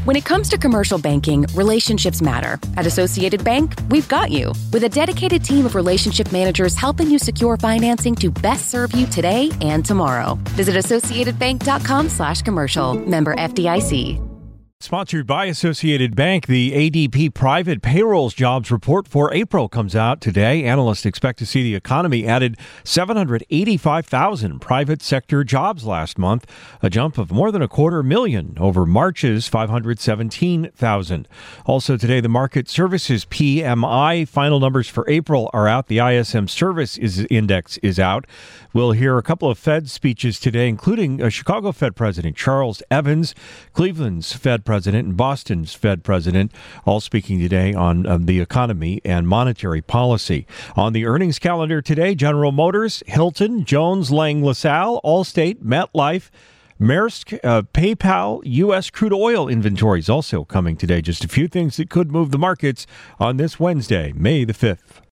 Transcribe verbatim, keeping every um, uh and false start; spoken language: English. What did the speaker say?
When it comes to commercial banking, relationships matter. At Associated Bank, we've got you. With a dedicated team of relationship managers helping you secure financing to best serve you today and tomorrow. Visit associatedbank.com slash commercial. Member F D I C. Sponsored by Associated Bank, the A D P Private Payrolls Jobs Report for April comes out today. Analysts expect to see the economy added seven hundred eighty-five thousand private sector jobs last month, a jump of more than a quarter million over March's five hundred seventeen thousand. Also today, the Market Services P M I final numbers for April are out. The I S M Service is, Index is out. We'll hear a couple of Fed speeches today, including a Chicago Fed President Charles Evans, Cleveland's Fed President, and Boston's Fed President, all speaking today on um, the economy and monetary policy. On the earnings calendar today, General Motors, Hilton, Jones Lang LaSalle, Allstate, MetLife, Maersk, uh, PayPal, U S crude oil inventories also coming today. Just a few things that could move the markets on this Wednesday, May the fifth.